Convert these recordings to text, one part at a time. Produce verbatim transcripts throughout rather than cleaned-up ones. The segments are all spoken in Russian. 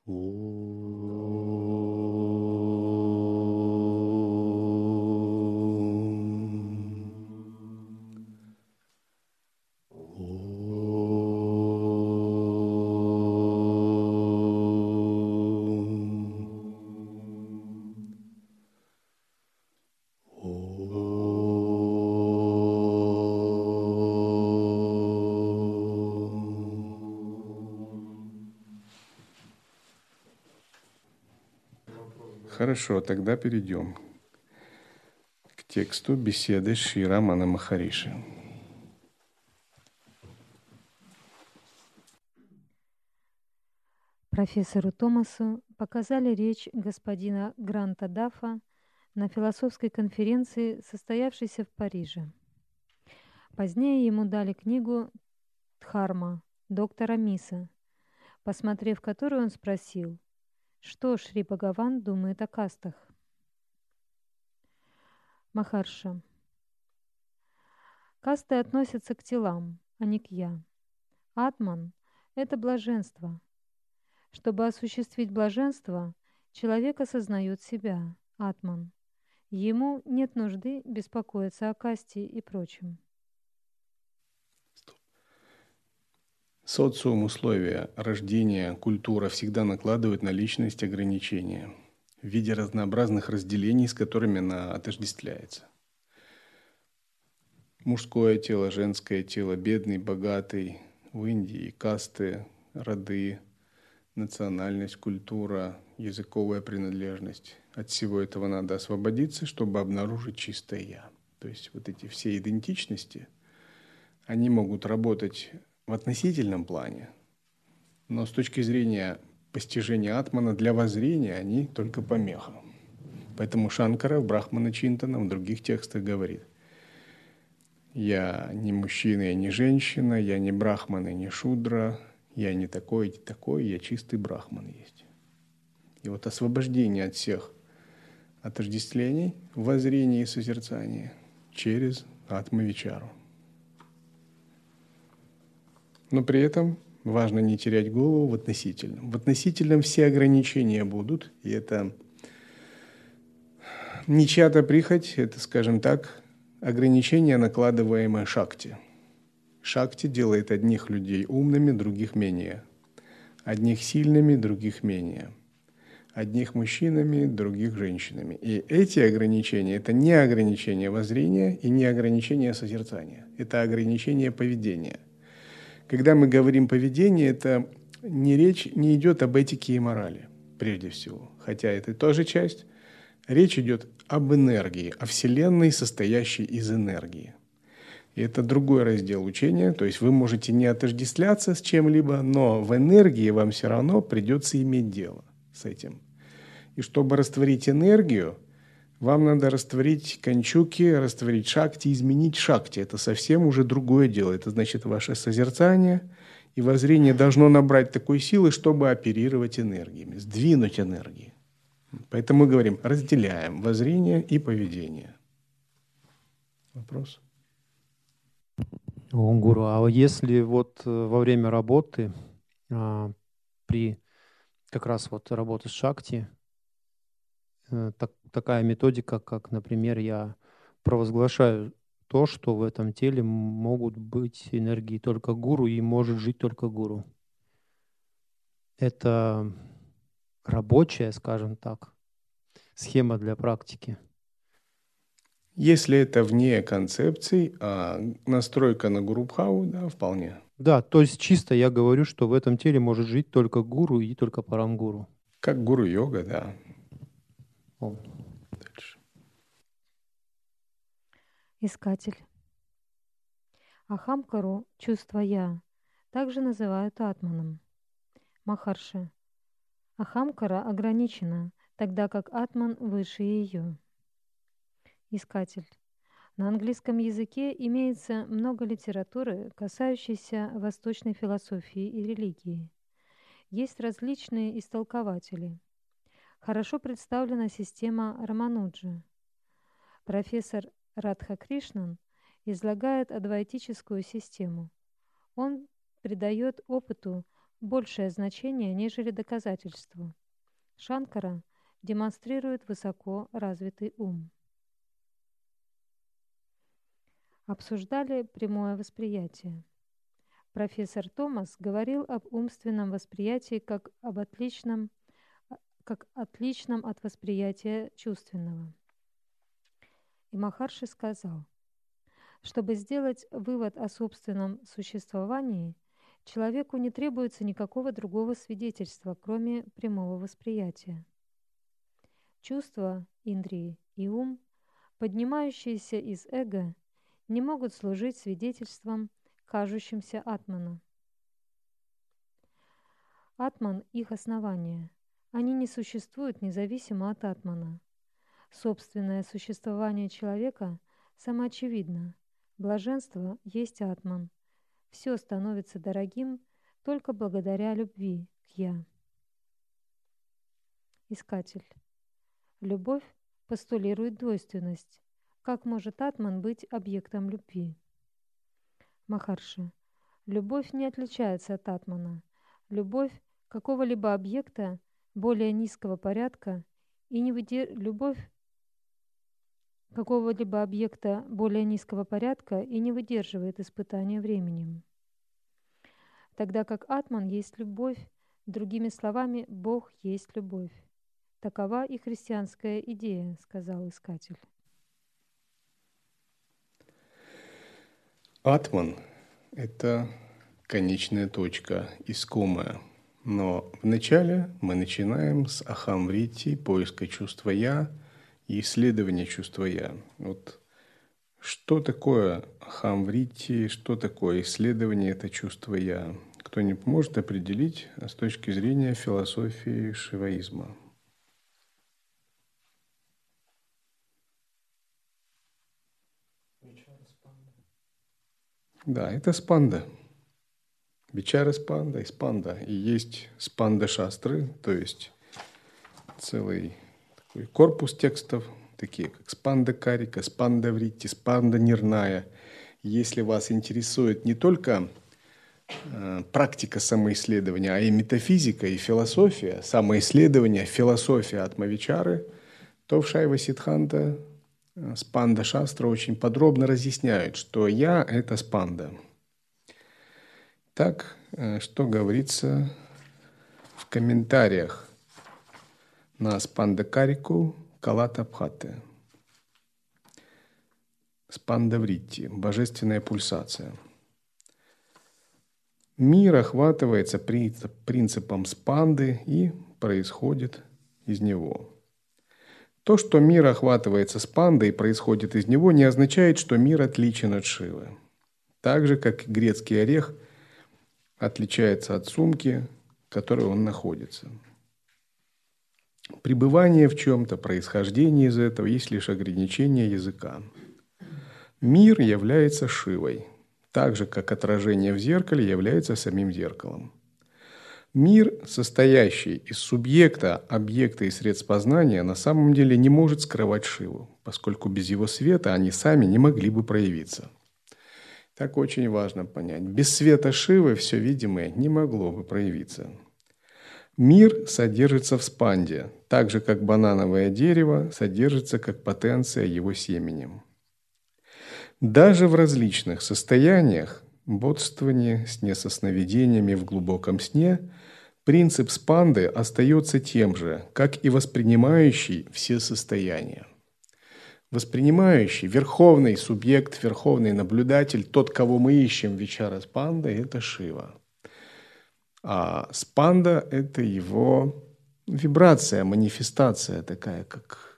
Хорошо, тогда перейдем к тексту беседы Шри Рамана Махариши. Профессору Томасу показали речь господина Гранта Даффа на философской конференции, состоявшейся в Париже. Позднее ему дали книгу «Дхарма» доктора Миса, посмотрев которую он спросил, что Шри Бхагаван думает о кастах. Махарша. Касты относятся к телам, а не к «я». Атман – это блаженство. Чтобы осуществить блаженство, человек осознает себя, атман. Ему нет нужды беспокоиться о касте и прочем. Социум, условия, рождения, культура всегда накладывают на личность ограничения в виде разнообразных разделений, с которыми она отождествляется. Мужское тело, женское тело, бедный, богатый, в Индии касты, роды, национальность, культура, языковая принадлежность. От всего этого надо освободиться, чтобы обнаружить чистое «я». То есть вот эти все идентичности, они могут работать в относительном плане, но с точки зрения постижения атмана для воззрения они только помеха. Поэтому Шанкара в Брахмана Чинтана в других текстах говорит: «Я не мужчина, я не женщина, я не брахман и не шудра, я не такой, не такой, я чистый брахман есть». И вот освобождение от всех отождествлений, воззрения и созерцания через атма-вичару. Но при этом важно не терять голову в относительном. В относительном все ограничения будут, и это не чья-то прихоть, это, скажем так, ограничения, накладываемые шакти. Шакти делает одних людей умными, других менее. Одних сильными, других менее. Одних мужчинами, других женщинами. И эти ограничения – это не ограничения воззрения и не ограничения созерцания. Это ограничения поведения. Когда мы говорим поведение, это не речь не идет об этике и морали, прежде всего. Хотя это тоже часть. Речь идет об энергии, о Вселенной, состоящей из энергии. И это другой раздел учения. То есть вы можете не отождествляться с чем-либо, но в энергии вам все равно придется иметь дело с этим. И чтобы растворить энергию, вам надо растворить канчуки, растворить шакти, изменить шакти. Это совсем уже другое дело. Это значит, ваше созерцание и воззрение должно набрать такой силы, чтобы оперировать энергиями, сдвинуть энергии. Поэтому мы говорим, разделяем воззрение и поведение. Вопрос? О, гуру, а если вот э, во время работы, а, при как раз вот работы с шакти, э, так, такая методика, как, например, я провозглашаю то, что в этом теле м- могут быть энергии только гуру и может жить только гуру. Это рабочая, скажем так, схема для практики. Если это вне концепций, а настройка на гуру-бхаву, да, вполне. Да, то есть чисто я говорю, что в этом теле может жить только гуру и только парамгуру. Как гуру-йога, да. О. Дальше. Искатель. Ахамкару, чувство «я», также называют атманом. Махарши. Ахамкара ограничена, тогда как атман выше ее. Искатель. На английском языке имеется много литературы, касающейся восточной философии и религии. Есть различные истолкователи. Хорошо представлена система Рамануджа. Профессор Радха Кришнан излагает адвайтическую систему. Он придает опыту большее значение, нежели доказательству. Шанкара демонстрирует высоко развитый ум. Обсуждали прямое восприятие. Профессор Томас говорил об умственном восприятии как об отличном, как отличном от восприятия чувственного. И Махарши сказал, чтобы сделать вывод о собственном существовании, человеку не требуется никакого другого свидетельства, кроме прямого восприятия. Чувства, индрии и ум, поднимающиеся из эго, не могут служить свидетельством кажущимся атмана. Атман – их основание. Они не существуют независимо от атмана. Собственное существование человека самоочевидно. Блаженство есть атман. Все становится дорогим только благодаря любви к «я». Искатель. Любовь постулирует двойственность. Как может атман быть объектом любви? Махарши. Любовь не отличается от атмана. Любовь какого-либо объекта более низкого порядка и не выдер... любовь какого-либо объекта более низкого порядка и не выдерживает испытания временем. Тогда как атман есть любовь, другими словами, Бог есть любовь. Такова и христианская идея, сказал искатель. Атман – это конечная точка, искомая. Но вначале мы начинаем с ахам-вритти, поиска чувства «я» и исследования чувства «я». Вот что такое ахам-вритти, что такое исследование это чувства «я»? Кто-нибудь может определить с точки зрения философии шиваизма? Да, это спанда. Вичара спанда и спанда. И есть спанда-шастры, то есть целый такой корпус текстов, такие как спанда-карика, спанда-вритти, спанда-нирная. Если вас интересует не только э, практика самоисследования, а и метафизика, и философия, самоисследование, философия атмавичары, то в Шайва-сиддханта спанда-шастра очень подробно разъясняют, что «я» — это спанда. Так, что говорится в комментариях на спанда-карику Калата-бхатте. Спанда-вритти, божественная пульсация. Мир охватывается принципом спанды и происходит из него. То, что мир охватывается спандой и происходит из него, не означает, что мир отличен от Шивы. Так же, как и грецкий орех отличается от сумки, в которой он находится. Пребывание в чем-то, происхождение из этого есть лишь ограничение языка. Мир является Шивой, так же, как отражение в зеркале является самим зеркалом. Мир, состоящий из субъекта, объекта и средств познания, на самом деле не может скрывать Шиву, поскольку без его света они сами не могли бы проявиться. Так очень важно понять. Без света Шивы все видимое не могло бы проявиться. Мир содержится в спанде, так же, как банановое дерево содержится как потенция его семенем. Даже в различных состояниях, бодствование, сне со сновидениями в глубоком сне, принцип спанды остается тем же, как и воспринимающий все состояния. Воспринимающий, верховный субъект, верховный наблюдатель, тот, кого мы ищем в вичара спанда, это Шива. А спанда – это его вибрация, манифестация такая, как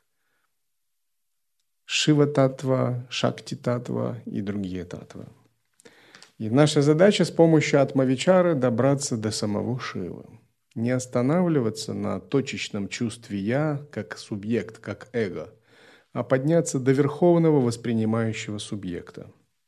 Шива-татва, Шакти-татва и другие татвы. И наша задача с помощью атмавичары добраться до самого Шивы. Не останавливаться на точечном чувстве «я» как субъект, как эго, а подняться до верховного воспринимающего субъекта.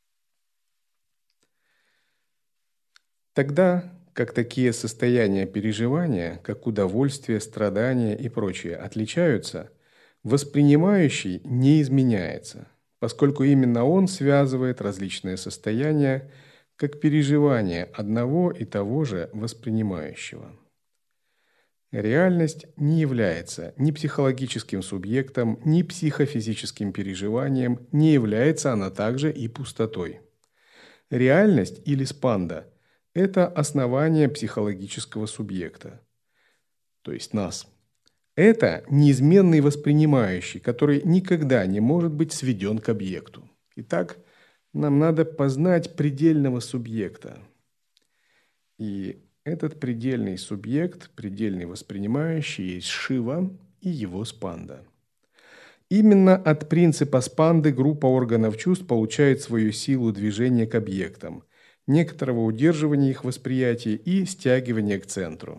Тогда, как такие состояния переживания, как удовольствие, страдания и прочее, отличаются, воспринимающий не изменяется, поскольку именно он связывает различные состояния, как переживание одного и того же воспринимающего. Реальность не является ни психологическим субъектом, ни психофизическим переживанием, не является она также и пустотой. Реальность или спанда – это основание психологического субъекта, то есть нас. Это неизменный воспринимающий, который никогда не может быть сведен к объекту. Итак, нам надо познать предельного субъекта. И этот предельный субъект, предельный воспринимающий, есть Шива и его спанда. Именно от принципа спанды группа органов чувств получает свою силу движения к объектам, некоторого удерживания их восприятия и стягивания к центру.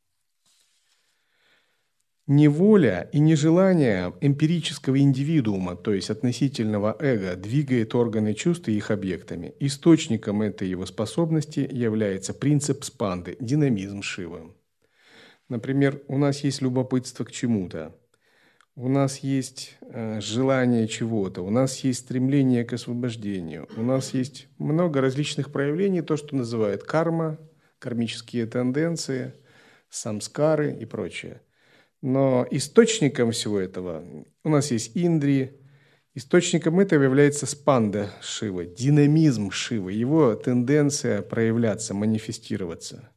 Неволя и нежелание эмпирического индивидуума, то есть относительного эго, двигает органы чувств и их объектами. Источником этой его способности является принцип спанды, динамизм Шивы. Например, у нас есть любопытство к чему-то, у нас есть э, желание чего-то, у нас есть стремление к освобождению, у нас есть много различных проявлений, то, что называют карма, кармические тенденции, самскары и прочее. Но источником всего этого у нас есть индрии, источником этого является спанда Шивы, динамизм Шивы, его тенденция проявляться, манифестироваться.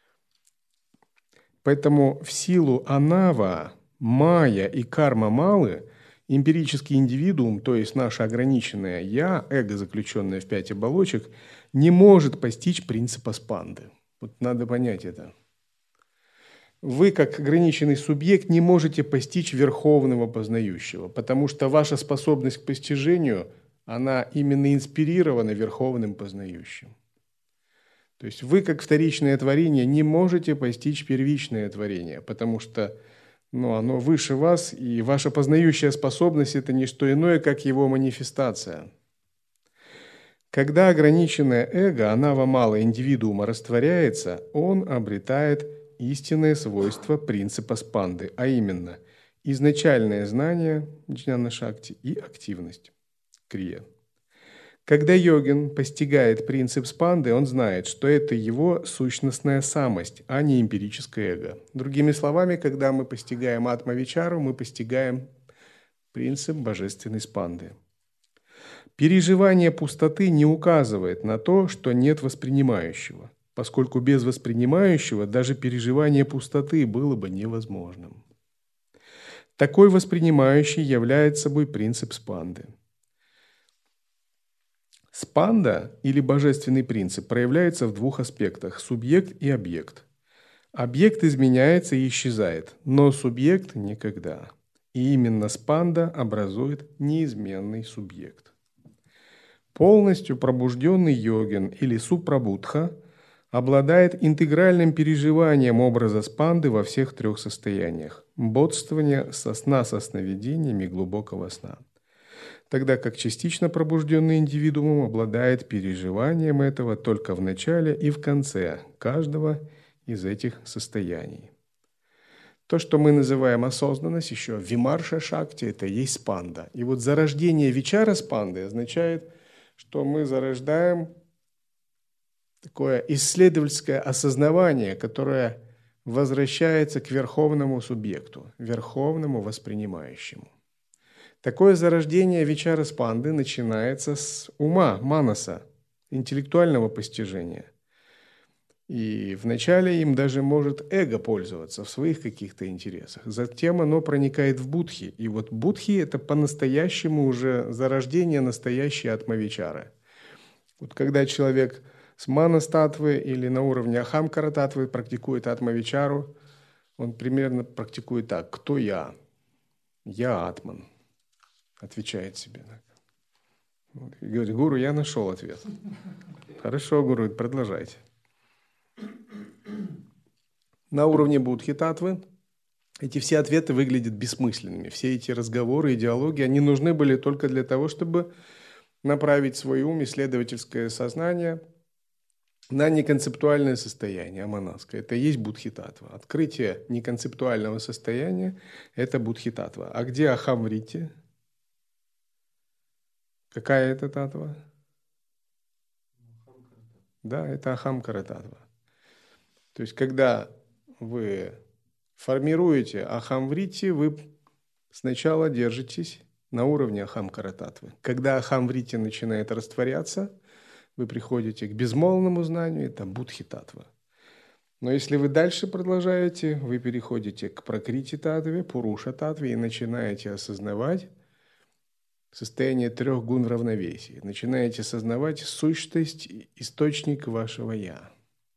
Поэтому в силу анава, майя и карма малы эмпирический индивидуум, то есть наше ограниченное «я», эго, заключенное в пять оболочек, не может постичь принципа спанды. Вот надо понять это. Вы, как ограниченный субъект, не можете постичь верховного познающего, потому что ваша способность к постижению, она именно инспирирована верховным познающим. То есть вы, как вторичное творение, не можете постичь первичное творение, потому что ну, оно выше вас, и ваша познающая способность – это не что иное, как его манифестация. Когда ограниченное эго, анава мала индивидуума, растворяется, он обретает истинное свойство принципа спанды, а именно изначальное знание джняна-шакти и активность крия. Когда йогин постигает принцип спанды, он знает, что это его сущностная самость, а не эмпирическое эго. Другими словами, когда мы постигаем атма-вичару, мы постигаем принцип божественной спанды. Переживание пустоты не указывает на то, что нет воспринимающего, поскольку без воспринимающего даже переживание пустоты было бы невозможным. Такой воспринимающий является собой принцип спанды. Спанда или божественный принцип проявляется в двух аспектах – субъект и объект. Объект изменяется и исчезает, но субъект никогда. И именно спанда образует неизменный субъект. Полностью пробужденный йогин или супрабудха обладает интегральным переживанием образа спанды во всех трех состояниях – бодствования, со сна со сновидениями и глубокого сна. Тогда как частично пробужденный индивидуум обладает переживанием этого только в начале и в конце каждого из этих состояний. То, что мы называем осознанность, еще вимарша шакти, это и есть спанда. И вот зарождение вичара спанды означает, что мы зарождаем такое исследовательское осознавание, которое возвращается к верховному субъекту, верховному воспринимающему. Такое зарождение вичара спанды начинается с ума, манаса, интеллектуального постижения. И вначале им даже может эго пользоваться в своих каких-то интересах. Затем оно проникает в будхи. И вот будхи – это по-настоящему уже зарождение настоящей атма-вичары. Вот когда человек с мана-статвы или на уровне ахамкара-татвы практикует атма-вичару, он примерно практикует так: «Кто я? Я атман», отвечает себе. И говорит: «Гуру, я нашел ответ». Хорошо, гуру, продолжайте. На уровне будхи-татвы эти все ответы выглядят бессмысленными. Все эти разговоры и диалоги, они нужны были только для того, чтобы направить свой ум, исследовательское сознание на неконцептуальное состояние, аманаска. Это и есть будхи-татва. Открытие неконцептуального состояния – это будхи-татва. А где ахам-вритти? Какая это татва? Да, это Ахамкара Татва. То есть, когда вы формируете Ахамврити, вы сначала держитесь на уровне Ахамкара Татвы. Когда Ахамврити начинает растворяться, вы приходите к безмолвному знанию, это Будхи Татва. Но если вы дальше продолжаете, вы переходите к Пракрити Татве, Пуруша Татве и начинаете осознавать состояние трех гун в равновесии. Начинаете осознавать сущность, источник вашего «я».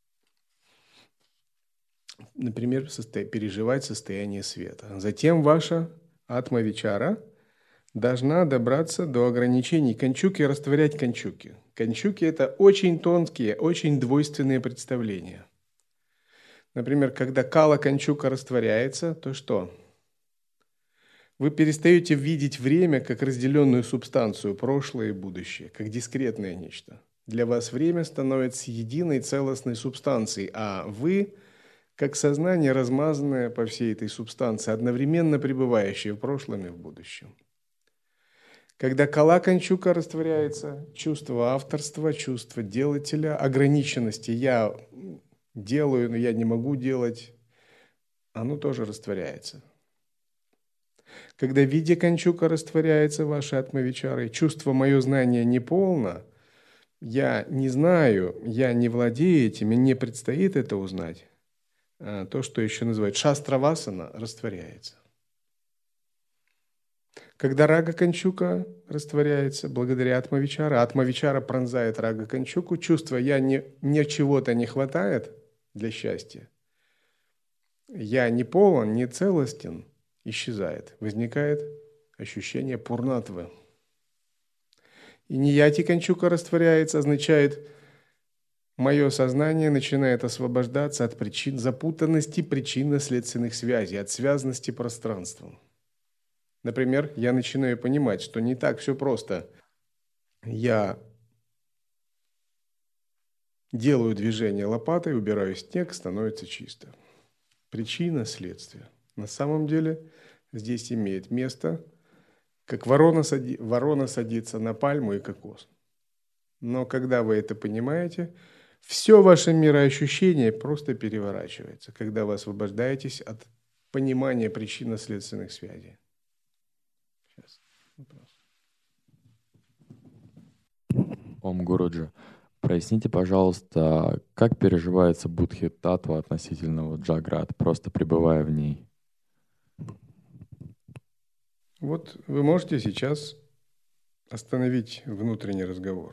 Например, состо... переживать состояние света. Затем ваша атма-вичара должна добраться до ограничений канчуки и растворять канчуки. Канчуки – это очень тонкие, очень двойственные представления. Например, когда кала канчука растворяется, то что? Вы перестаете видеть время как разделенную субстанцию, прошлое и будущее, как дискретное нечто. Для вас время становится единой целостной субстанцией, а вы – как сознание, размазанное по всей этой субстанции, одновременно пребывающее в прошлом и в будущем. Когда кала канчука растворяется, чувство авторства, чувство делателя, ограниченности «я делаю, но я не могу делать», оно тоже растворяется. Когда видя канчука растворяется ваши атмавичары, чувство «моё знание неполно», «я не знаю», «я не владею этим», «мне предстоит это узнать», то, что еще называют шастравасана, растворяется. Когда рага канчука растворяется благодаря атмавичара, атмавичара пронзает рага канчуку, чувство «я не, мне чего-то не хватает для счастья», «я не полон, не целостен», исчезает. Возникает ощущение пурнатвы. И нияти канчука растворяется, означает мое сознание начинает освобождаться от причин запутанности причинно-следственных связей, от связанности пространством. Например, я начинаю понимать, что не так все просто. Я делаю движение лопатой, убираю снег, становится чисто. Причина, следствие. На самом деле здесь имеет место, как ворона, сади... ворона садится на пальму и кокос. Но когда вы это понимаете, все ваше мироощущение просто переворачивается, когда вы освобождаетесь от понимания причинно-следственных связей. Сейчас. Вопрос. Ом Гуруджи, проясните, пожалуйста, как переживается Будхи Татва относительно вот Джаграт, просто пребывая в ней? Вот вы можете сейчас остановить внутренний разговор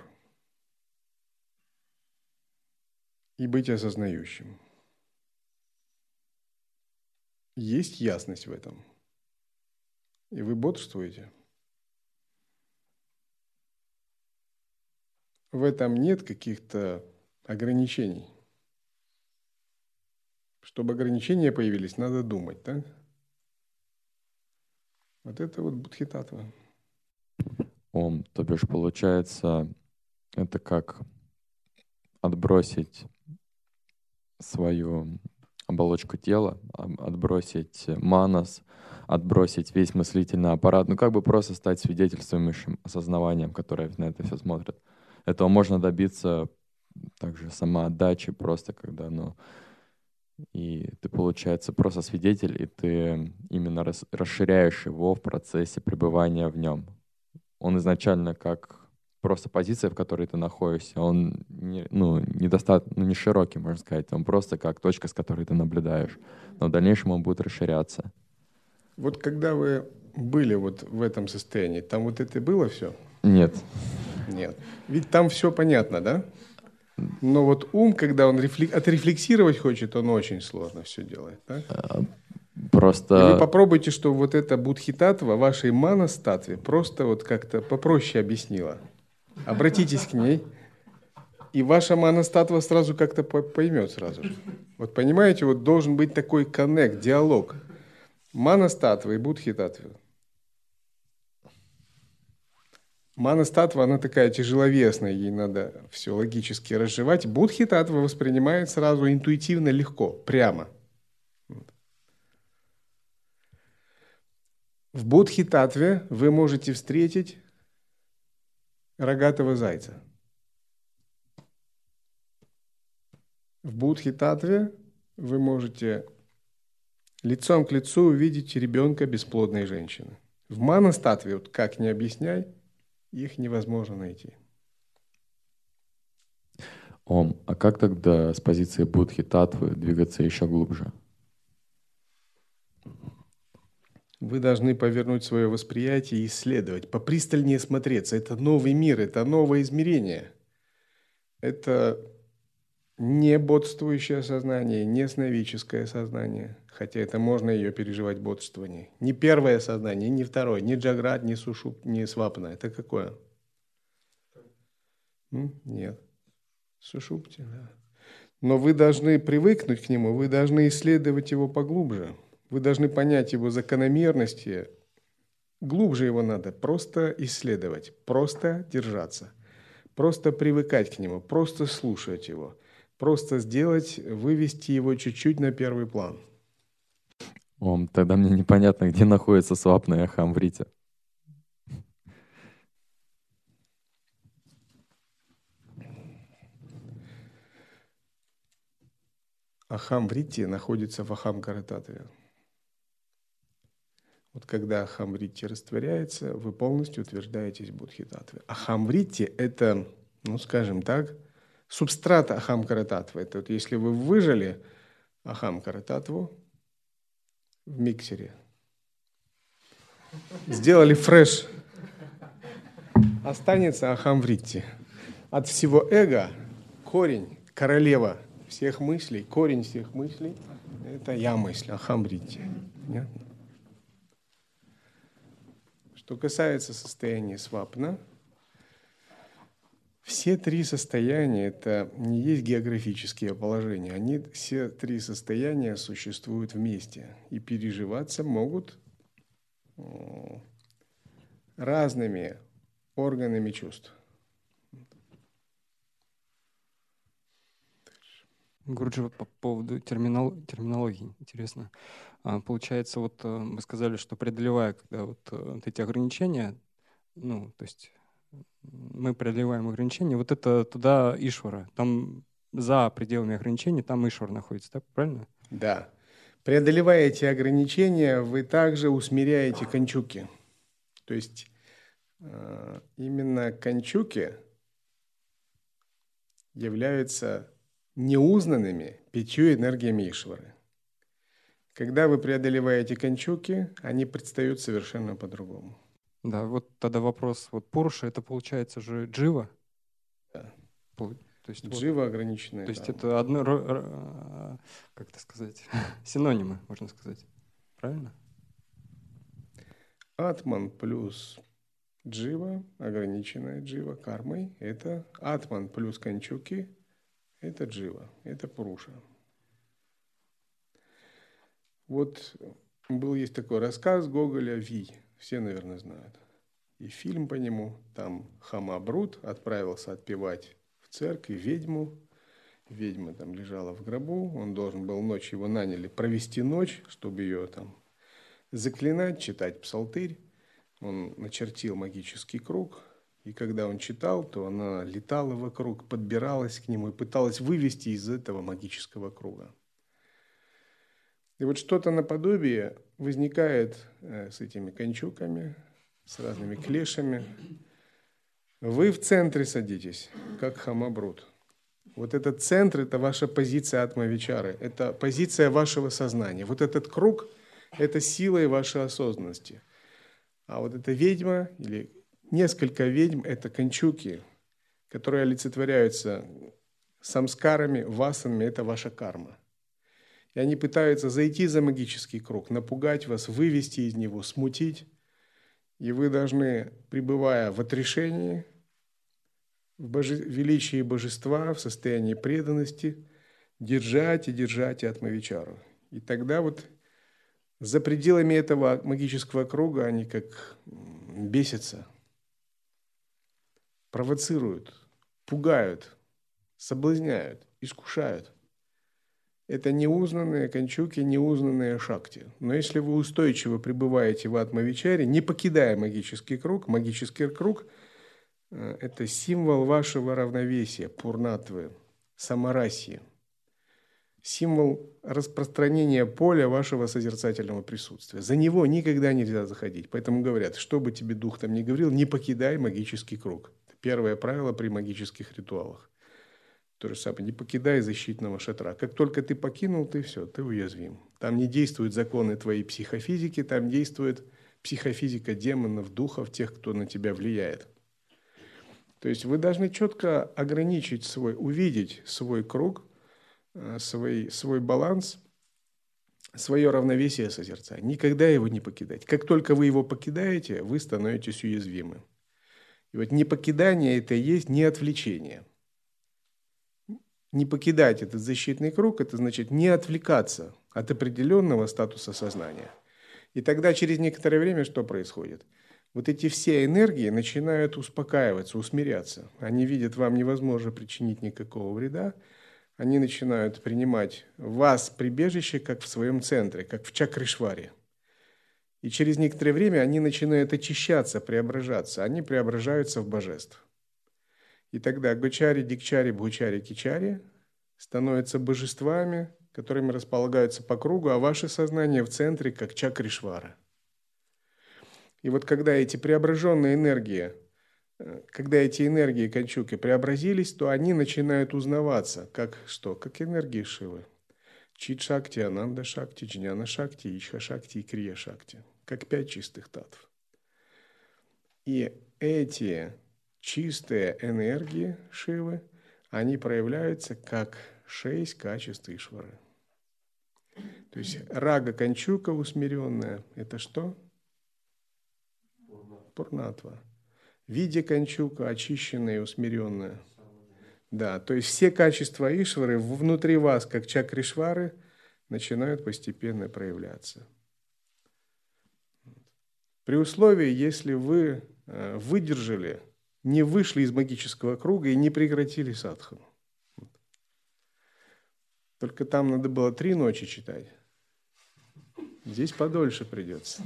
и быть осознающим. Есть ясность в этом. И вы бодрствуете. В этом нет каких-то ограничений. Чтобы ограничения появились, надо думать, так? Вот это вот Будхи-татва. Ом, то бишь, получается, это как отбросить свою оболочку тела, отбросить манас, отбросить весь мыслительный аппарат, ну как бы просто стать свидетельствующим осознаванием, которое на это все смотрит. Этого можно добиться также самоотдачи, просто когда, ну, и ты, получается, просто свидетель, и ты именно рас, расширяешь его в процессе пребывания в нем. Он изначально как просто позиция, в которой ты находишься, он не, ну, недостаточно, ну, не широкий, можно сказать, он просто как точка, с которой ты наблюдаешь. Но в дальнейшем он будет расширяться. Вот когда вы были вот в этом состоянии, там вот это было все? Нет. Нет. Ведь там все понятно, да? Но вот ум, когда он рефлек... отрефлексировать хочет, он очень сложно все делает. Так? Просто... И вы попробуйте, что вот эта Будхи-татва вашей манас-татве просто вот как-то попроще объяснила. Обратитесь к ней, и ваша манас-татва сразу как-то поймет сразу же. Вот понимаете, вот должен быть такой коннект, диалог. Манас-татва и Будхи-татва. Манас-татва, она такая тяжеловесная, ей надо все логически разжевать. Будхи-татва воспринимает сразу интуитивно, легко, прямо. Вот. В Будхи-татве вы можете встретить рогатого зайца. В Бодхитаттве вы можете лицом к лицу увидеть ребенка бесплодной женщины. В Манастаттве, вот как ни объясняй, их невозможно найти. Ом, а как тогда с позиции Бодхитаттвы двигаться еще глубже? Вы должны повернуть свое восприятие и исследовать, попристальнее смотреться. Это новый мир, это новое измерение. Это не бодствующее сознание, не сновидческое сознание, хотя это можно ее переживать в бодствовании. Не первое сознание, не второе, не джаграт, не сушуп, не свапна. Это какое? М? Нет. Сушупти, да. Но вы должны привыкнуть к нему, вы должны исследовать его поглубже. Вы должны понять его закономерности. Глубже его надо просто исследовать, просто держаться, просто привыкать к нему, просто слушать его, просто сделать, вывести его чуть-чуть на первый план. Ом, тогда мне непонятно, где находится свапна и ахамврити. Ахамврити находится в Ахамкара-татве. Вот когда Ахамврити растворяется, вы полностью утверждаетесь в Бодхитаттве. Ахамврити – это, ну скажем так, субстрат Ахамкара-татвы. Это вот если вы выжали Ахамкара-татву в миксере, сделали фреш, останется Ахамврити. От всего эго корень, королева всех мыслей, корень всех мыслей – это я-мысль, Ахамврити. Понятно? Что касается состояния свапна, все три состояния – это не есть географические положения. Они, все три состояния существуют вместе и переживаться могут разными органами чувств. Гуруджи, по поводу терминол, терминологии, интересно. А, получается, вот вы сказали, что преодолевая когда вот, вот эти ограничения, ну, то есть мы преодолеваем ограничения, вот это туда Ишвара, там за пределами ограничений, там Ишвар находится, так, правильно? Да. Преодолевая эти ограничения, вы также усмиряете канчуки. То есть именно канчуки являются неузнанными пятью энергиями Ишвары. Когда вы преодолеваете канчуки, они предстают совершенно по-другому. Да, вот тогда вопрос. Вот Пуруша, это получается же джива? Да. То есть, джива вот, ограниченная. То есть там. это одно, как это сказать, синонимы, можно сказать. Правильно? Атман плюс джива, ограниченная джива кармой, это атман плюс канчуки, это джива, это пуруша. Вот был есть такой рассказ Гоголя «Ви», все, наверное, знают. И фильм по нему, там Хамабрут отправился отпевать в церковь ведьму. Ведьма там лежала в гробу, он должен был ночь, его наняли провести ночь, чтобы ее там заклинать, читать псалтырь. Он начертил магический круг, и когда он читал, то она летала вокруг, подбиралась к нему и пыталась вывести из этого магического круга. И вот что-то наподобие возникает с этими канчуками, с разными клешами. Вы в центре садитесь, как Хамабрут. Вот этот центр – это ваша позиция атма-вичары, это позиция вашего сознания. Вот этот круг – это сила вашей осознанности. А вот эта ведьма или несколько ведьм – это канчуки, которые олицетворяются самскарами, васанами – это ваша карма. И они пытаются зайти за магический круг, напугать вас, вывести из него, смутить. И вы должны, пребывая в отрешении, в боже... величии божества, в состоянии преданности, держать и держать атмавичару. И тогда вот за пределами этого магического круга они как бесятся, провоцируют, пугают, соблазняют, искушают. Это неузнанные канчуки, неузнанные шакти. Но если вы устойчиво пребываете в атмавичаре, не покидая магический круг, магический круг – это символ вашего равновесия, пурнатвы, самарасии. символ распространения поля вашего созерцательного присутствия. За него никогда нельзя заходить. Поэтому говорят, что бы тебе дух там ни говорил, не покидай магический круг. Это первое правило при магических ритуалах. То же самое, не покидай защитного шатра. Как только ты покинул, ты все, ты уязвим. Там не действуют законы твоей психофизики, там действует психофизика демонов, духов, тех, кто на тебя влияет. То есть вы должны четко ограничить свой, увидеть свой круг, свой, свой баланс, свое равновесие созерцания. Никогда его не покидать. Как только вы его покидаете, вы становитесь уязвимы. И вот непокидание – это и есть не отвлечение. Не покидать этот защитный круг – это значит не отвлекаться от определенного статуса сознания. И тогда через некоторое время что происходит? Вот эти все энергии начинают успокаиваться, усмиряться. Они видят, вам невозможно причинить никакого вреда. Они начинают принимать вас прибежище как в своем центре, как в Чакришваре. И через некоторое время они начинают очищаться, преображаться. Они преображаются в божеств. И тогда Гочари, Дикчари, Бхучари, Кичари становятся божествами, которыми располагаются по кругу, а ваше сознание в центре, как Чакришвара. И вот когда эти преображенные энергии, когда эти энергии Канчуки преобразились, то они начинают узнаваться, как что? Как энергии Шивы. Чит-шакти, Ананда-шакти, Джняна-шакти, Ичха-шакти и Крия-шакти. Как пять чистых татв. И эти чистые энергии Шивы, они проявляются как шесть качеств Ишвары. То есть рага Канчука усмиренная – это что? Пурнатва. Видя Канчука очищенная и усмиренная. Да, то есть все качества Ишвары внутри вас, как Чакришвары, начинают постепенно проявляться. При условии, если вы выдержали, не вышли из магического круга и не прекратили садхану. Только там надо было три ночи читать. Здесь подольше придется.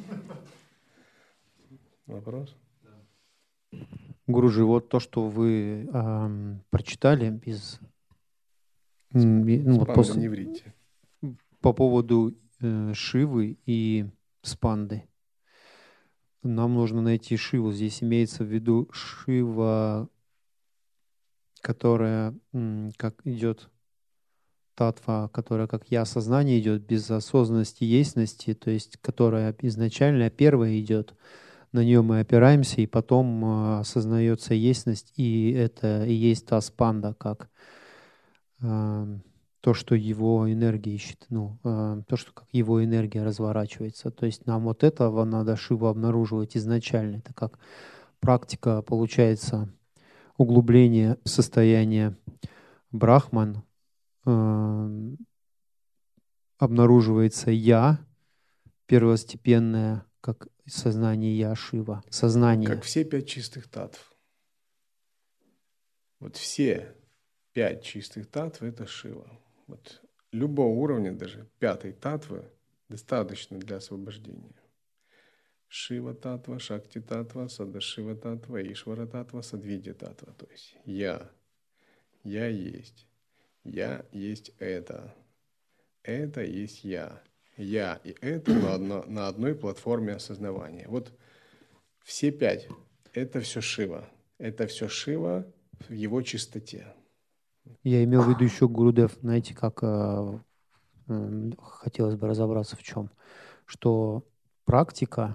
Вопрос? Гуруджи, вот то, что вы э, прочитали из, ну, вот по, не врите. по поводу э, Шивы и Спанды. Нам нужно найти Шиву. Здесь имеется в виду Шива, которая м, как идет татва, которая как я сознание идет без осознанности, естьности, то есть которая изначально первая идет. На нее мы опираемся, и потом э, осознается естьность, и это и есть та спанда, как э, то, что его энергия ищет, ну, э, то, что как его энергия разворачивается. То есть нам вот этого надо Шиву обнаруживать изначально. Это как практика, получается, углубление состояния брахман, э, обнаруживается я, первостепенное, как сознание я, Шива. Сознание. Как все пять чистых татв. Вот все пять чистых татв – это Шива. Вот любого уровня, даже пятой татвы, достаточно для освобождения. Шива татва, Шакти татва, Садашива татва, Ишвара татва, Садвидья татва. То есть я, я есть, я есть это, это есть я. Я и это на, одно, на одной платформе осознавания. Вот все пять – это все Шива. Это все Шива в его чистоте. Я имел в виду еще Гурудев, знаете, как э, э, хотелось бы разобраться в чем, что практика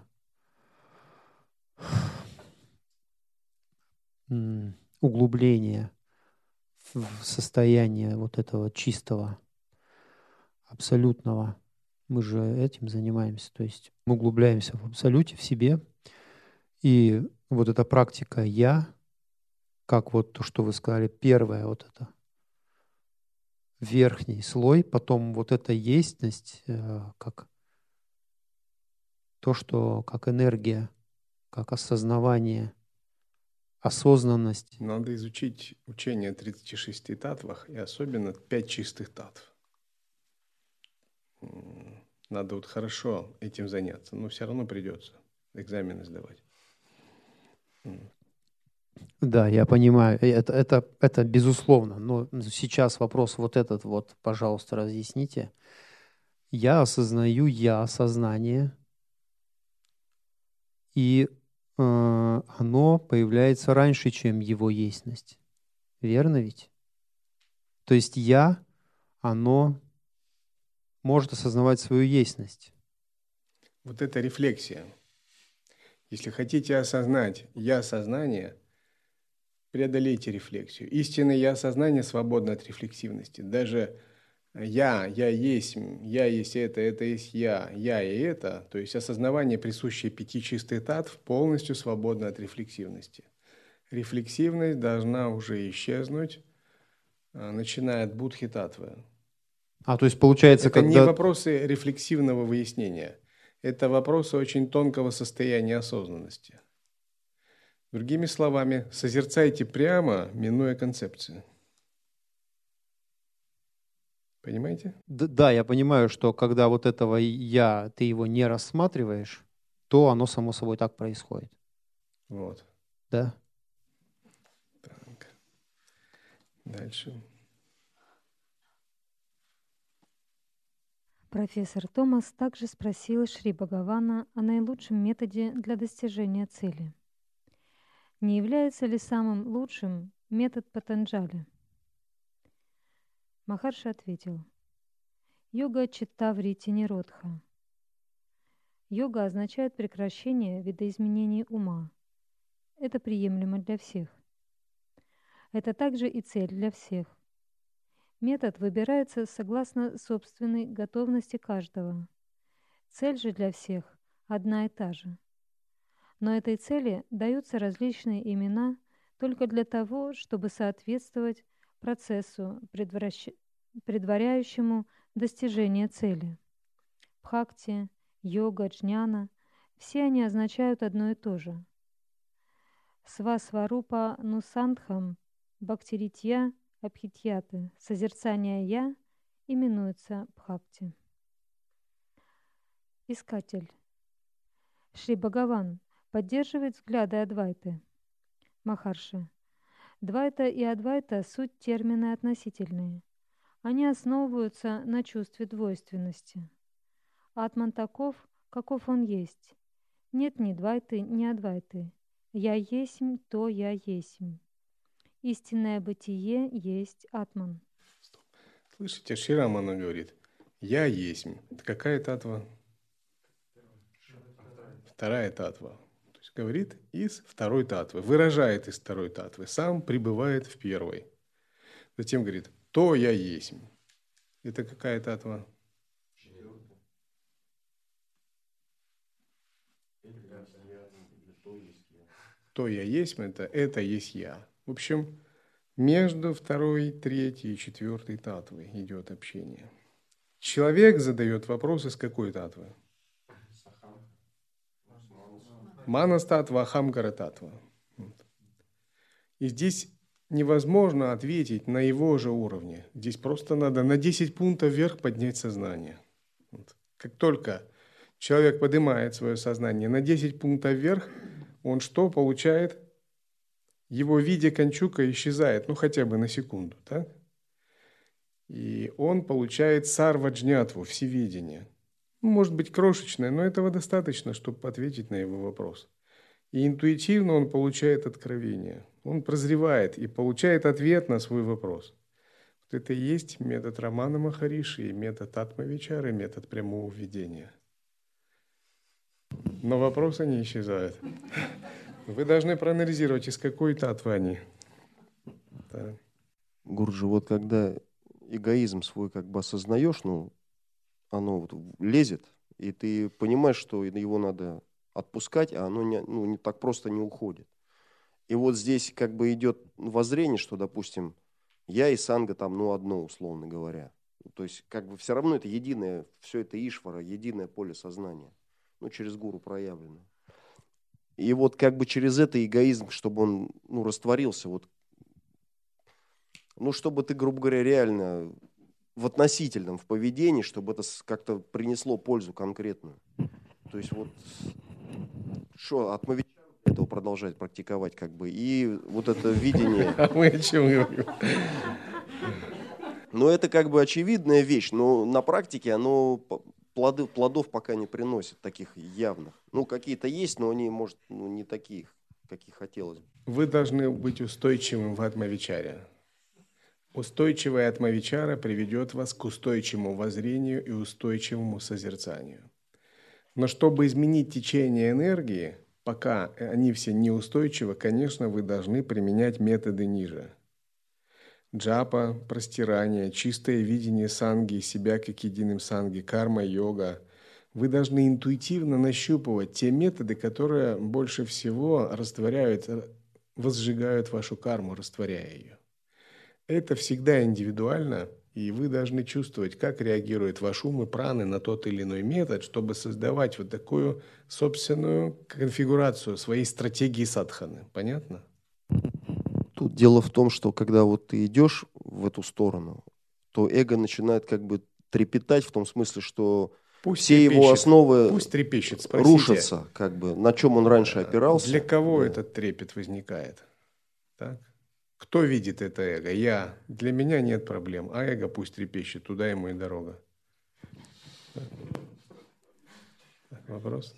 э, углубления в состояние вот этого чистого, абсолютного, мы же этим занимаемся, то есть мы углубляемся в абсолюте, в себе, и вот эта практика «я», как вот то, что вы сказали, первое вот это, верхний слой, потом вот эта естьность, как то, что как энергия, как осознавание, осознанность. Надо изучить учение о тридцати шести татвах и особенно пять чистых татв. Надо вот хорошо этим заняться, но все равно придется экзамены сдавать. Да, я понимаю, это, это, это безусловно, но сейчас вопрос вот этот вот, пожалуйста, разъясните. Я осознаю я, сознание, и э, оно появляется раньше, чем его естьность. Верно ведь? То есть я, оно может осознавать свою естьность. Вот это рефлексия. Если хотите осознать «я» сознание, преодолейте рефлексию. Истинное «я» сознание свободно от рефлексивности. Даже «я», «я есть», «я есть это», «это есть я», «я» и «это», то есть осознавание, присущее пяти чистых татв, полностью свободно от рефлексивности. Рефлексивность должна уже исчезнуть, начиная от будхи татвы. А, то есть получается, это когда... не вопросы рефлексивного выяснения, это вопросы очень тонкого состояния осознанности. Другими словами, созерцайте прямо, минуя концепцию. Понимаете? Д- Да, я понимаю, что когда вот этого «я», ты его не рассматриваешь, то оно само собой так происходит. Вот. Да? Так. Дальше. Профессор Томас также спросил Шри Бхагавана о наилучшем методе для достижения цели. Не является ли самым лучшим метод Патанджали? Махарши ответил: йога читта врити ниродха. Йога означает прекращение видоизменений ума. Это приемлемо для всех. Это также и цель для всех. Метод выбирается согласно собственной готовности каждого. Цель же для всех одна и та же. Но этой цели даются различные имена только для того, чтобы соответствовать процессу, предвращ... предваряющему достижение цели. Бхакти, йога, джняна – все они означают одно и то же. Свасварупа нусандхам бхактиритья абхитьяты, созерцание «я» именуется бхакти. Искатель. Шри Бхагаван поддерживает взгляды Адвайты. Махарши. Двайта и Адвайта – суть термины относительные. Они основываются на чувстве двойственности. Атман таков, каков он есть. Нет ни двайты, ни адвайты. Я есмь, то я есмь. Истинное бытие есть Атман. Слышите, Шри Рамана говорит: «Я есмь». Это какая татва? Вторая татва. То есть говорит из второй татвы, выражает из второй татвы, сам пребывает в первой. Затем говорит: «То я есмь». Это какая татва? То я есмь, это это есть я. В общем, между второй, третьей и четвертой татвой идет общение. Человек задает вопросы с какой татвы? Манас татва, ахамкара татва. И здесь невозможно ответить на его же уровне. Здесь просто надо на десять пунктов вверх поднять сознание. Как только человек поднимает свое сознание на десять пунктов вверх, он что получает? Его виде Кончука исчезает, ну хотя бы на секунду, так? И он получает сарваджнятву, всевидение. Может быть крошечное, но этого достаточно, чтобы ответить на его вопрос. И интуитивно он получает откровение. Он прозревает и получает ответ на свой вопрос. Вот это и есть метод Рамана Махариши, метод Атмавичары, метод прямого введения. Но вопросы не исчезают. Вы должны проанализировать, из какой татвы они. Да. Гурджи, вот когда эгоизм свой как бы осознаешь, ну, оно вот лезет, и ты понимаешь, что его надо отпускать, а оно не, ну, не так просто не уходит. И вот здесь как бы идет воззрение, что, допустим, я и санга там, ну, одно, условно говоря. То есть как бы все равно это единое, все это Ишвара, единое поле сознания, ну, через гуру проявлено. И вот как бы через это эгоизм, чтобы он, ну, растворился, вот, ну, чтобы ты, грубо говоря, реально в относительном, в поведении, чтобы это как-то принесло пользу конкретную. То есть вот, что, Атмавичара, этого продолжать практиковать, как бы. И вот это видение... А мы о чем говорим? Ну, это как бы очевидная вещь, но на практике оно плоды, плодов пока не приносит, таких явных. Ну, какие-то есть, но они, может, ну, не такие, каких хотелось бы. Вы должны быть устойчивым в атмавичаре. Устойчивая атмавичара приведет вас к устойчивому воззрению и устойчивому созерцанию. Но чтобы изменить течение энергии, пока они все неустойчивы, конечно, вы должны применять методы ниже. Джапа, простирание, чистое видение санги, себя как единым санги, карма-йога. Вы должны интуитивно нащупывать те методы, которые больше всего растворяют, возжигают вашу карму, растворяя ее. Это всегда индивидуально, и вы должны чувствовать, как реагирует ваш ум и праны на тот или иной метод, чтобы создавать вот такую собственную конфигурацию своей стратегии садханы. Понятно? Тут дело в том, что когда вот ты идешь в эту сторону, то эго начинает как бы трепетать в том смысле, что пусть все трепещет, его основы пусть трепещет, спросите, рушатся, как бы, на чем он раньше опирался. Для кого Да. этот трепет возникает? Так? Кто видит это эго? Я. Для меня нет проблем, а эго пусть трепещет, туда ему и дорога. Вопрос?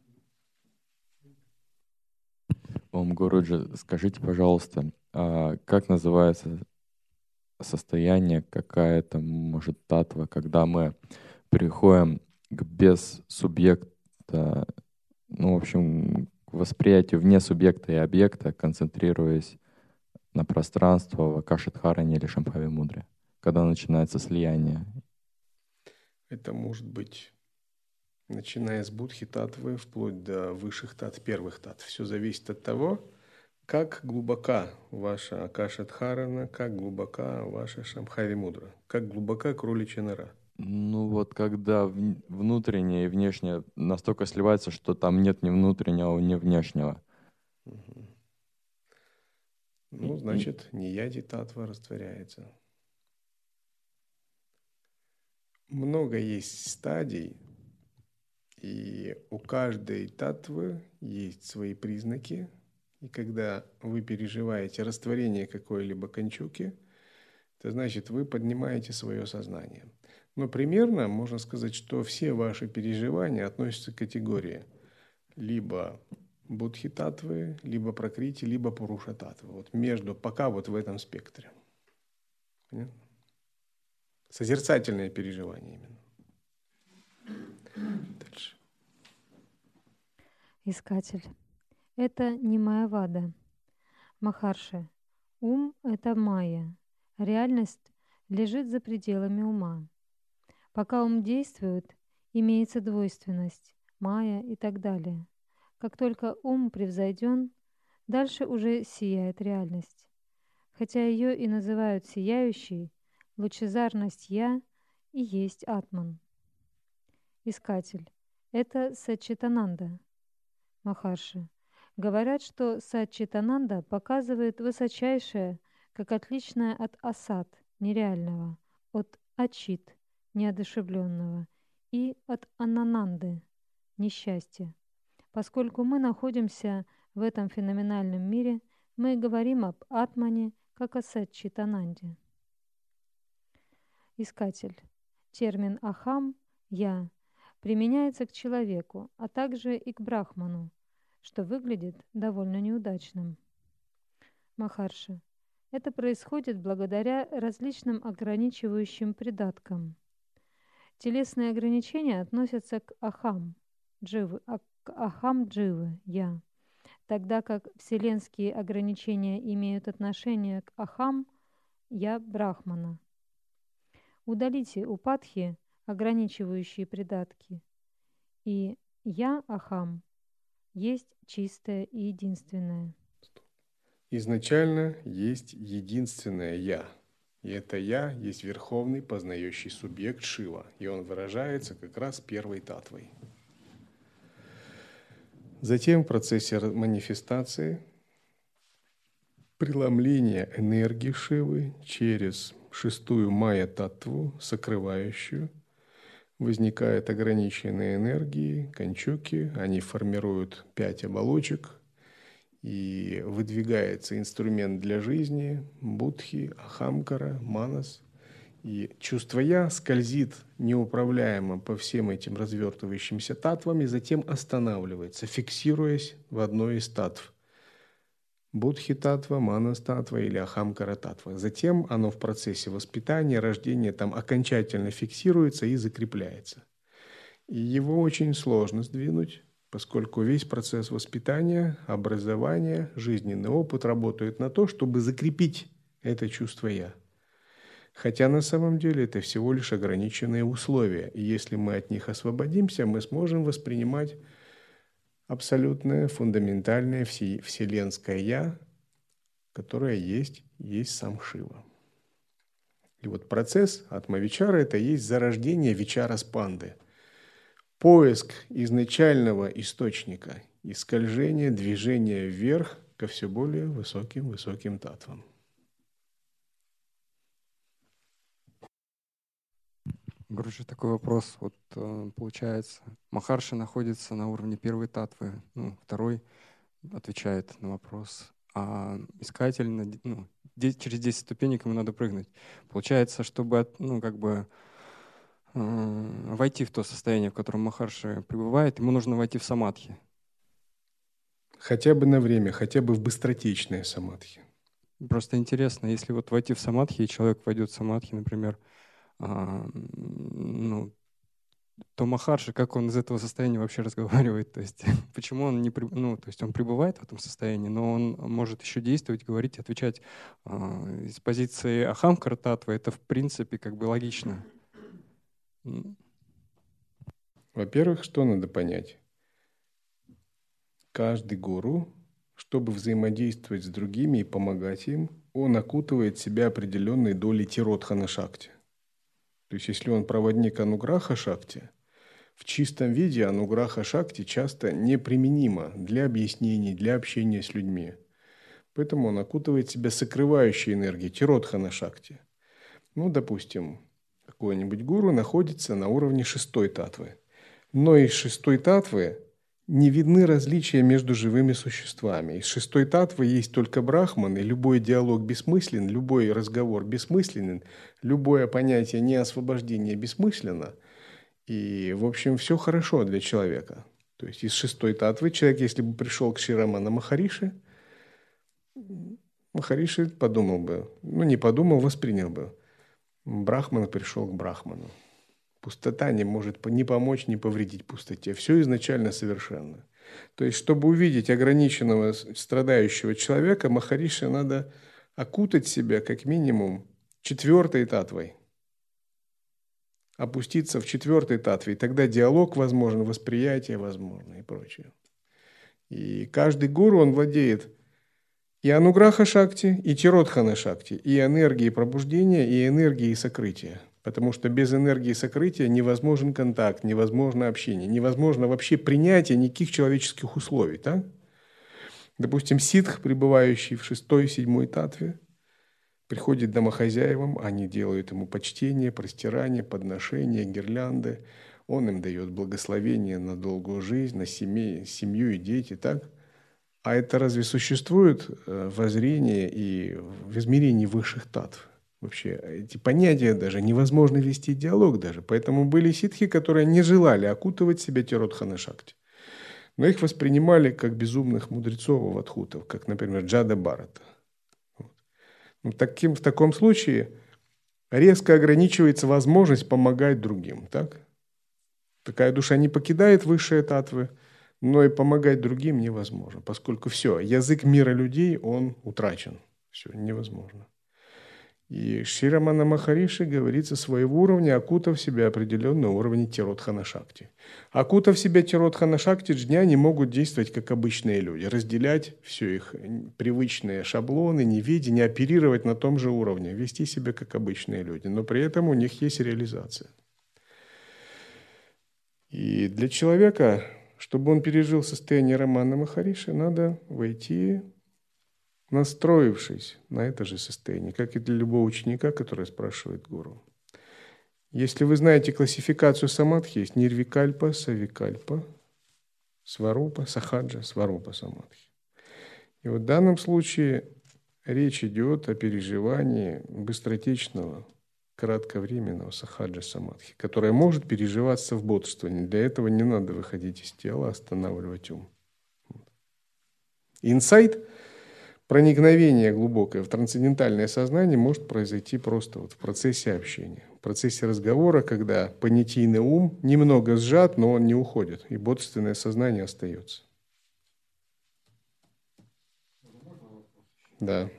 Ом Гуруджи, скажите, пожалуйста, а как называется состояние, какая-то, может, татва, когда мы приходим к без субъекта, ну, в общем, к восприятию вне субъекта и объекта, концентрируясь на пространство в Акашадхаране или Шамбхави-мудре, когда начинается слияние? Это может быть, начиная с будхи татвы, вплоть до высших тат, первых тат. Все зависит от того, как глубока ваша Акашадхарана, как глубока ваша Шамбхави-мудра, как глубока кроличья нора. Ну вот когда внутреннее и внешнее настолько сливается, что там нет ни внутреннего, ни внешнего. Угу. Ну, значит, нияди татва растворяется. Много есть стадий, и у каждой татвы есть свои признаки. И когда вы переживаете растворение какой-либо канчуки, это значит, вы поднимаете свое сознание. Но примерно можно сказать, что все ваши переживания относятся к категории либо будхи-татвы, либо пракрити, либо пуруша-татвы. Вот между, пока вот в этом спектре. Понятно? Созерцательное переживание именно. Дальше. Искатель. Это не майя-вада. Махарши. Ум – это майя. Реальность лежит за пределами ума. Пока ум действует, имеется двойственность, майя и так далее. Как только ум превзойден, дальше уже сияет реальность. Хотя ее и называют сияющей, лучезарность «Я» и есть Атман. Искатель. Это Саччитананда. Махарши. Говорят, что Саччитананда показывает высочайшее, как отличное от асад, нереального, от ачит, неодушевленного, и от анананды, несчастья. Поскольку мы находимся в этом феноменальном мире, мы говорим об Атмане как о Саччитананде. Искатель. Термин «ахам» – «я» применяется к человеку, а также и к брахману, что выглядит довольно неудачным. Махарши. Это происходит благодаря различным ограничивающим придаткам. Телесные ограничения относятся к ахам, дживы, к ахам дживы, я, тогда как вселенские ограничения имеют отношение к ахам, я брахмана. Удалите упадхи, ограничивающие придатки, и я ахам есть чистое и единственное. Изначально есть единственное «Я». И это «Я» есть верховный познающий субъект Шива. И он выражается как раз первой татвой. Затем в процессе манифестации преломления энергии Шивы через шестую майя-таттву, сокрывающую, возникают ограниченные энергии, канчуки, они формируют пять оболочек, и выдвигается инструмент для жизни, будхи, ахамкара, манас. И чувство «я» скользит неуправляемо по всем этим развертывающимся татвам и затем останавливается, фиксируясь в одной из татв. Будхи-татва, манас-татва или ахамкара-татва. Затем оно в процессе воспитания, рождения там окончательно фиксируется и закрепляется. И его очень сложно сдвинуть, поскольку весь процесс воспитания, образования, жизненный опыт работают на то, чтобы закрепить это чувство «я». Хотя на самом деле это всего лишь ограниченные условия, и если мы от них освободимся, мы сможем воспринимать абсолютное, фундаментальное, вселенское «я», которое есть, есть сам Шива. И вот процесс атма-вичара – это есть зарождение вичара-спанды, поиск изначального источника и скольжение, движение вверх ко все более высоким-высоким татвам. Гуруджи, такой вопрос. Вот получается, Махарши находится на уровне первой татвы, ну, второй отвечает на вопрос, а искатель ну, через десять ступенек ему надо прыгнуть. Получается, чтобы ну, как бы, э, войти в то состояние, в котором Махарши пребывает, ему нужно войти в самадхи. Хотя бы на время, хотя бы в быстротечное самадхи. Просто интересно, если вот войти в самадхи, и человек войдет в самадхи, например, А, ну, то Махарши, как он из этого состояния вообще разговаривает, то есть почему он не, ну, то есть он пребывает в этом состоянии, но он может еще действовать, говорить, отвечать а, из позиции ахамкара татвы, это в принципе как бы логично. Во-первых, что надо понять? Каждый гуру, чтобы взаимодействовать с другими и помогать им, он окутывает себя определенной долей тиродхана-шакти. То есть, если он проводник ануграха-шакти, в чистом виде ануграха-шакти часто неприменимо для объяснений, для общения с людьми. Поэтому он окутывает себя сокрывающей энергией тиродхана-шакти. Ну, допустим, какой-нибудь гуру находится на уровне шестой татвы. Но из шестой татвы не видны различия между живыми существами. Из шестой татвы есть только брахман, и любой диалог бессмыслен, любой разговор бессмысленен, любое понятие неосвобождения бессмысленно. И, в общем, все хорошо для человека. То есть из шестой татвы человек, если бы пришел к Шри Рамана Махариши, Махариши подумал бы, ну не подумал, воспринял бы. Брахман пришел к брахману. Пустота не может ни помочь, ни повредить пустоте. Все изначально совершенно. То есть, чтобы увидеть ограниченного страдающего человека, Махариши надо окутать себя как минимум четвертой татвой. Опуститься в четвертой татве. И тогда диалог возможен, восприятие возможно и прочее. И каждый гуру, он владеет и ануграха-шакти, и тиродхана-шакти, и энергией пробуждения, и энергией сокрытия. Потому что без энергии сокрытия невозможен контакт, невозможно общение, невозможно вообще принятие никаких человеческих условий. Так? Допустим, ситх, пребывающий в шестой, седьмой татве, приходит к домохозяевам, они делают ему почтение, простирание, подношения, гирлянды. Он им дает благословение на долгую жизнь, на семью, семью и дети. Так? А это разве существует воззрение и в измерении высших татв? Вообще эти понятия даже невозможно вести диалог даже. Поэтому были ситхи, которые не желали окутывать себя тиродхана-шакти. Но их воспринимали как безумных мудрецов авадхутов, как, например, Джада Бхарата. Вот. Ну, таким, в таком случае резко ограничивается возможность помогать другим. Так? Такая душа не покидает высшие татвы, но и помогать другим невозможно, поскольку все, язык мира людей, он утрачен. Все, невозможно. И Шри Рамана Махариши говорит со своего уровня, окутав себя определенный уровень тиродхана-шакти. Окутав себя тиродхана-шакти, джняни могут действовать как обычные люди, разделять все их привычные шаблоны, неведения, оперировать на том же уровне, вести себя как обычные люди, но при этом у них есть реализация. И для человека, чтобы он пережил состояние Рамана Махариши, надо войти, настроившись на это же состояние, как и для любого ученика, который спрашивает гуру. Если вы знаете классификацию самадхи, есть нирвикальпа, савикальпа, сварупа, сахаджа, сварупа самадхи. И вот в данном случае речь идет о переживании быстротечного, кратковременного сахаджа самадхи, которое может переживаться в бодрствовании. Для этого не надо выходить из тела, останавливать ум. Инсайт, проникновение глубокое в трансцендентальное сознание может произойти просто вот в процессе общения, в процессе разговора, когда понятийный ум немного сжат, но он не уходит, и бодрственное сознание остается. Да.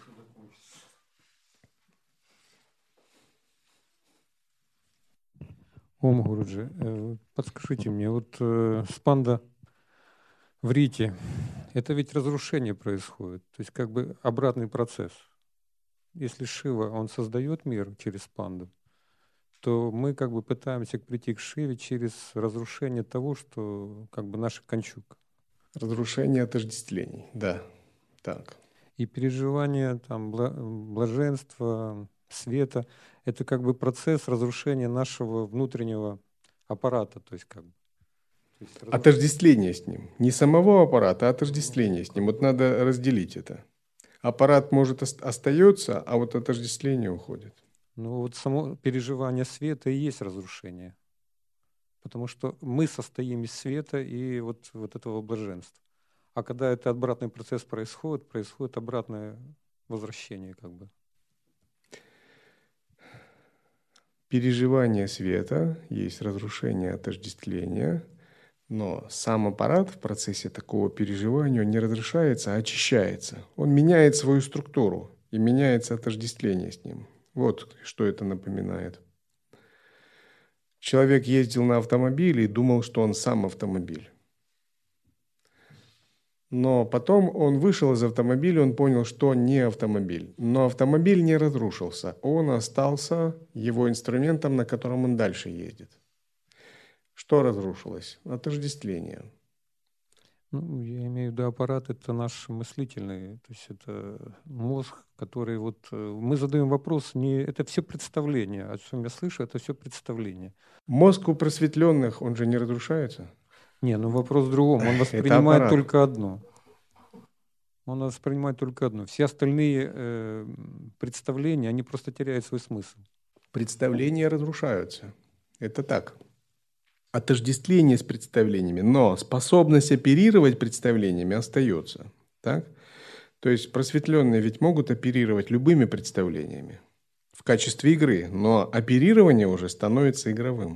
Ом Гуруджи, э, подскажите мне, вот э, спанда врити, это ведь разрушение происходит, то есть как бы обратный процесс. Если Шива, он создает мир через спанду, то мы как бы пытаемся прийти к Шиве через разрушение того, что как бы наша кончука. Разрушение отождествлений, да, так. И переживание там бла- блаженства, света, это как бы процесс разрушения нашего внутреннего аппарата, то есть как бы. То есть разруш- Отождествление с ним. Не самого аппарата, а отождествление с ним. Вот надо разделить это. Аппарат, может, ост- остается, а вот отождествление уходит. Ну вот само переживание света и есть разрушение. Потому что мы состоим из света и вот, вот этого блаженства. А когда этот обратный процесс происходит, происходит обратное возвращение как бы. Переживание света, есть разрушение отождествления, но сам аппарат в процессе такого переживания не разрушается, а очищается. Он меняет свою структуру и меняется отождествление с ним. Вот что это напоминает. Человек ездил на автомобиле и думал, что он сам автомобиль. Но потом он вышел из автомобиля, он понял, что он не автомобиль. Но автомобиль не разрушился, он остался его инструментом, на котором он дальше ездит. Что разрушилось? Отождествление. Ну, я имею в виду аппарат, это наш мыслительный, то есть это мозг, который вот э, мы задаем вопрос, не это все представление, о чем я слышу, это все представление. Мозг у просветленных, он же не разрушается. Не, ну вопрос в другом, он Это воспринимает аппарат. только одно. Он воспринимает только одно. Все остальные э, представления, они просто теряют свой смысл. Представления разрушаются. Это так. Отождествление с представлениями, но способность оперировать представлениями остается. Так? То есть просветленные ведь могут оперировать любыми представлениями в качестве игры, но оперирование уже становится игровым.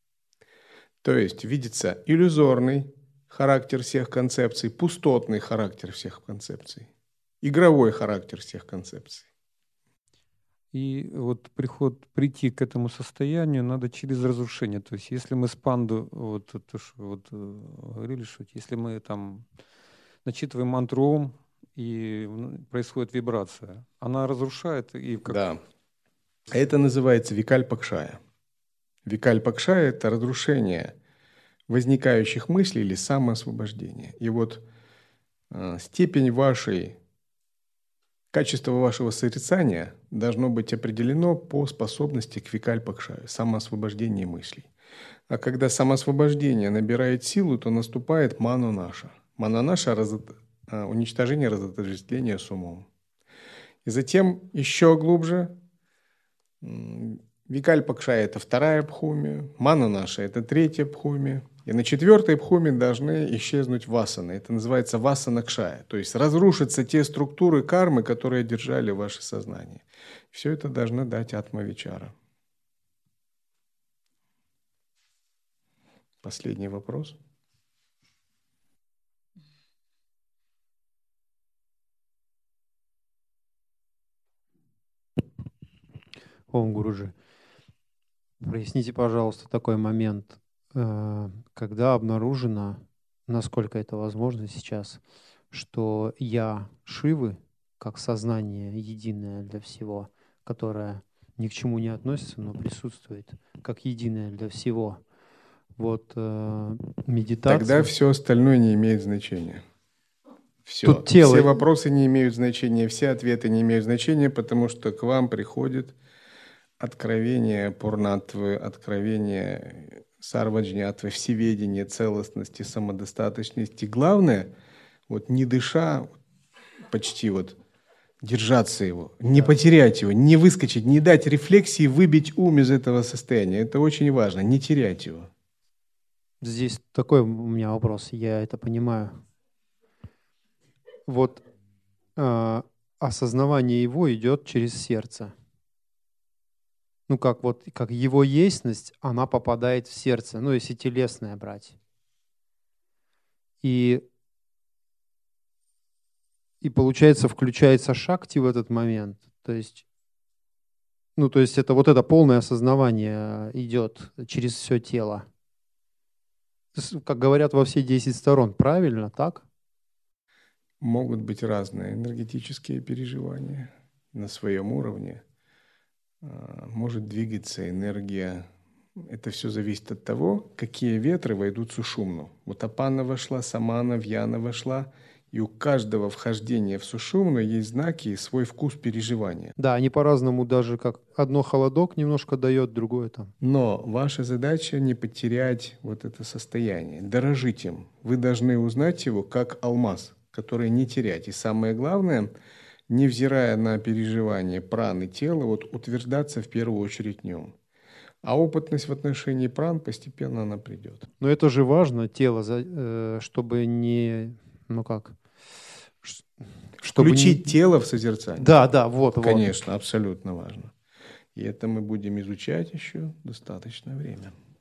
То есть видится иллюзорный характер всех концепций, пустотный характер всех концепций, игровой характер всех концепций. И вот приход, прийти к этому состоянию надо через разрушение. То есть если мы спанду, вот, то, что вот, говорили, что если мы там начитываем мантру Ом, и происходит вибрация, она разрушает. И как... Да. Это называется викальпакшая. Викальпакшая – это разрушение возникающих мыслей или самоосвобождение. И вот э, степень вашей, качество вашего созерцания должно быть определено по способности к викальпакшае, самоосвобождению мыслей. А когда самоосвобождение набирает силу, то наступает мано-наша. Мано-наша – раз... уничтожение разотождествления с умом. И затем еще глубже викальпакшая – это вторая бхуми, мано-наша – это третья бхуми. И на четвертой бхуме должны исчезнуть васаны. Это называется васана-кшая. То есть разрушатся те структуры кармы, которые держали ваше сознание. Все это должно дать атма-вичара. Последний вопрос. Ом Гуруджи, проясните, пожалуйста, такой момент. Когда обнаружено, насколько это возможно сейчас, что я Шивы, как сознание единое для всего, которое ни к чему не относится, но присутствует как единое для всего. Вот э, медитация. Тогда все остальное не имеет значения. Все. Тут тело... Все вопросы не имеют значения, все ответы не имеют значения, потому что к вам приходит откровение пурнатвы, откровение сарваджнятвы, всеведение, целостности, самодостаточности. Главное, вот не дыша, почти вот держаться его, не потерять его, не выскочить, не дать рефлексии выбить ум из этого состояния. Это очень важно, не терять его. Здесь такой у меня вопрос, я это понимаю. Вот э, осознавание его идет через сердце. Ну, как вот, как его естьность, она попадает в сердце, ну, если телесное брать. И, и получается, включается шакти в этот момент. То есть, ну, то есть это вот это полное осознавание идет через все тело. Как говорят, во все десять сторон. Правильно, так? Могут быть разные энергетические переживания на своем уровне. Может двигаться энергия. Это все зависит от того, какие ветры войдут в сушумну. Вот апана вошла, самана, вьяна вошла, и у каждого вхождения в сушумну есть знаки и свой вкус переживания. Да, они по-разному даже, как одно холодок немножко дает, другое там. Но ваша задача не потерять вот это состояние, дорожить им. Вы должны узнать его как алмаз, который не терять. И самое главное, невзирая на переживания праны тела, вот утверждаться в первую очередь в нем. А опытность в отношении пран постепенно она придет. Но это же важно, тело, чтобы не, ну как, чтобы включить не... тело в созерцание. Да, да, вот. Конечно, вот. Абсолютно важно. И это мы будем изучать еще достаточное время.